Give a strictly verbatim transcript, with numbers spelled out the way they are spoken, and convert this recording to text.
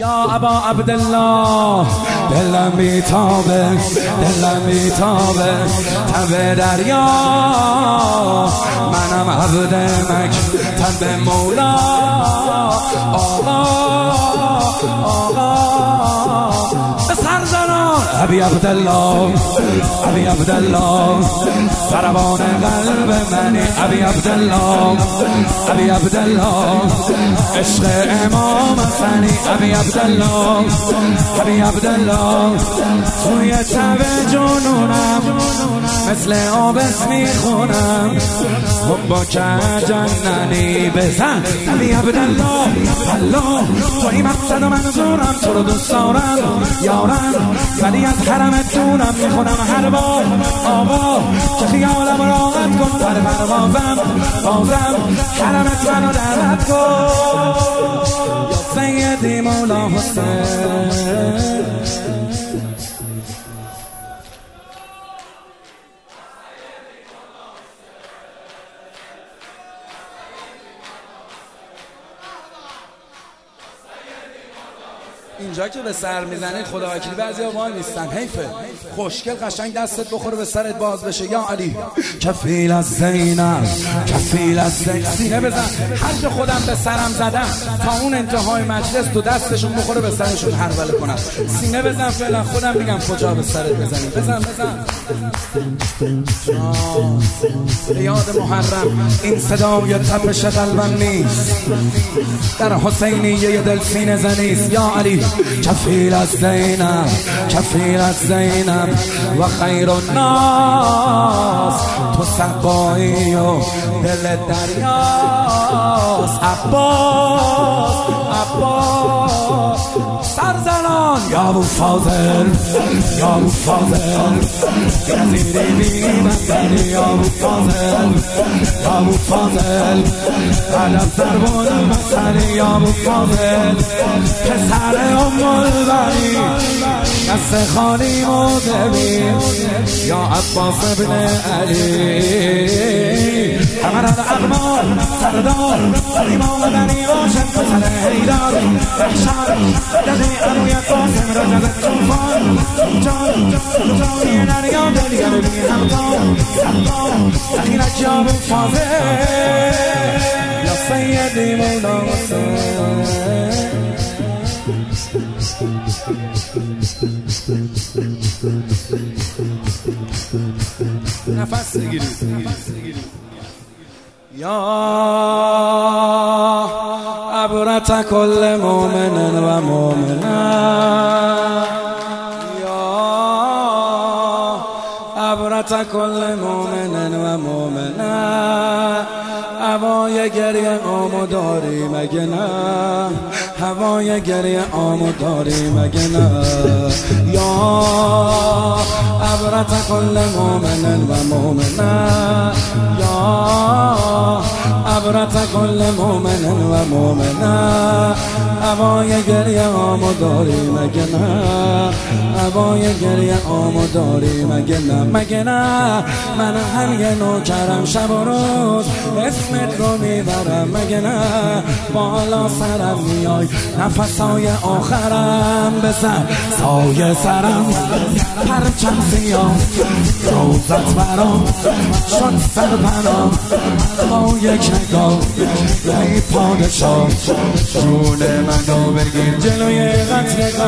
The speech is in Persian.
یا ابا عبدالله دلم بیتابه دلم بیتابه تب دریا منم عبد مک تب مولا آقا آقا سر زنان ابی عبدالله ابی عبدالله سربان قلب منی ابی عبدالله ابی عبدالله عشق امام حسنی ابی عبدالله ابی عبدالله توی تب جنونم مثل آبس میخونم حبا که جننی بزن ابی عبدالله الله توی مقصد و منظورم تو رو دوست دارم یارم ولی از حرمت دونم میخونم هر بار آقا که خیالم راحت کن پر پروازم بازم حرمت منو دعوت کن یا سیدی مولا حسین. اینجا که به سر میزنه خدا وکیلی بعضی وای نیستن حیفه خوشگل قشنگ دستت بخوره به سرت باز بشه یا علی کفیل از زینب کفیل از زینب سینه بزن هر جا خودم به سرم زدم تا اون انتهای مجلس تو دستشون بخوره به سرشون هروله کنم سینه بزن فعلا خودم میگم کجا به سرت بزنی بزن بزن یاد محرم این صدای تپش قلبم نیست در حسینیه دل سینه زنیست یا علی کفیل از زینب کفیل از زینب و خیر الناس تو سقایی و دل دریاست عباس عباس سرزنان یا ابو فاضل یا ابو فاضل یزیدی بی‌بدلی یا ابو فاضل یا ابو فاضل علم سربان مسئله یا ابو فاضل پسر ام البری دست خالی مدبیر یا عباس ابن علی همه رد اقمال سردار امام بنی عاشق پسر حیدر بخشان دقی انویت قاسم رجب توفان جان جانی دریا دلیر بی همدان همدان دخیلت یا ابو فاضل یا سیدی مولا حسین. نفس بگیرید یا عبرت کل مؤمن و مؤمنه یا عبرت کل مؤمن و مؤمنه هوای گریه آمو داری مگه نه هوای گریه آمو داری مگه نه یا عبرت کل مؤمن و مؤمنه یا عبرت کل مؤمن و مؤمنه هوای گریه آمو داری مگه نه هوای گریه آمو داری مگه نه مگه نه من هم یه نوکرم شب و روز اسمت رو میبرم مگه نه بالا سرم میای نفسای آخرم بزن سایه سرم پرچم سیاه روزت برام شد سرپنام با یک نگاه ای پادشاه جون منو بگیر جلوی قتل